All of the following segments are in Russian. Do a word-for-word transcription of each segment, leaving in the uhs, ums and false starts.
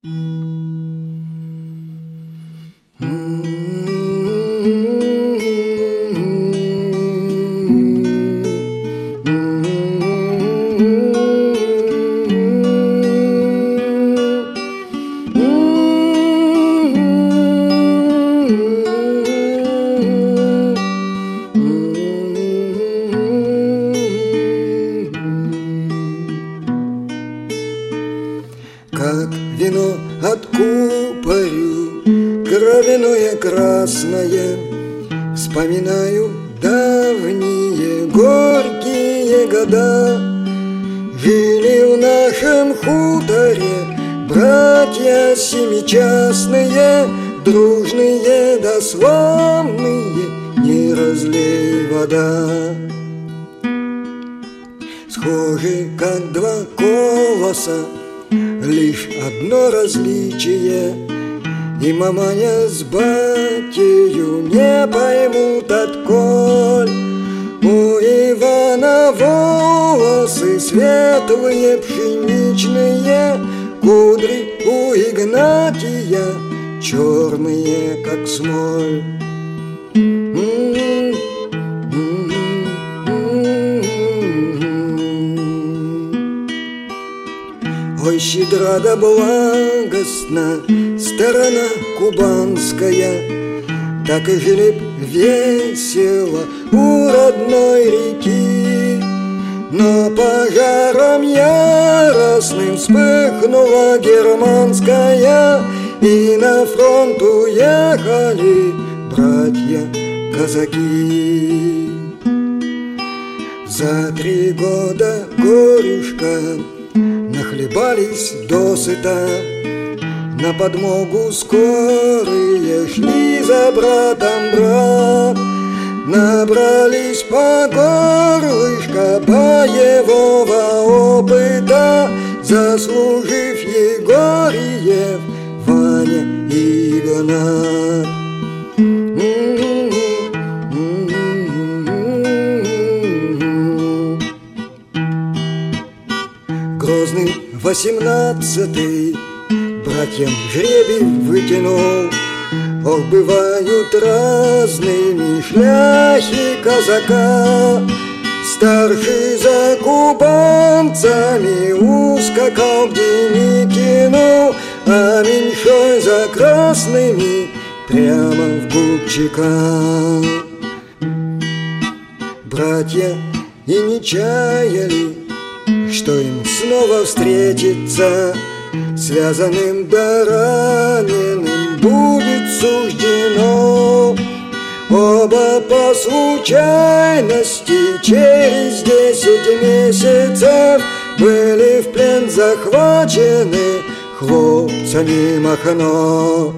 Как вино откупорю, кровяное красное, вспоминаю давние горькие года. Жили в нашем хуторе братья семичастные, дружные да славные, не разлей вода. Схожи, как два колоса, лишь одно различие, и маманя с батею не поймут отколь. У Ивана волосы светлые пшеничные, кудри у Игнатия черные, как смоль. Ой, щедра да благостна сторона кубанская, так и жили б весело у родной реки. Но пожаром яростным вспыхнула германская, и на фронт уехали братья-казаки. За три года горюшка нахлебались досыта, на подмогу скорые шли за братом брат. Набрались по горлышко боевого опыта, заслужив Егорьев, Ваня и Игнат. Грозный восемнадцатый братьям жребий вытянул. Ох, бывают разными шляхи казака. Старший за кубанцами ускакал к Деникину, а меньшой за красными прямо в Губчика. Братья и не чаяли, что им снова встретиться, связанным да раненым будет суждено. Оба по случайности через десять месяцев были в плен захвачены хлопцами Махно.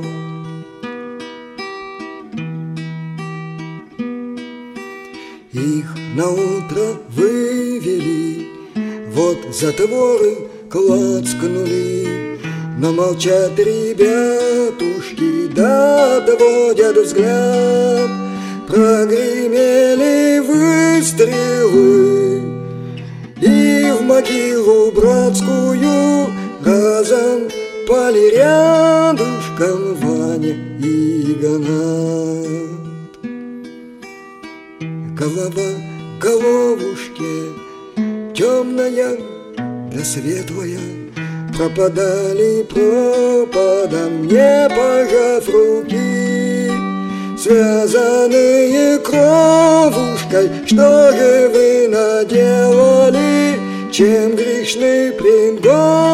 Их наутро вывели, вот затворы клацкнули, но молчат ребятушки, да отводят взгляд. Прогремели выстрелы, и в могилу братскую разом пали рядышком Ваня и Игнат. Голова головушке темная да светлая, пропадали пропадом, не пожав руки. Связанные кровушкой, что же вы наделали, чем грешный плен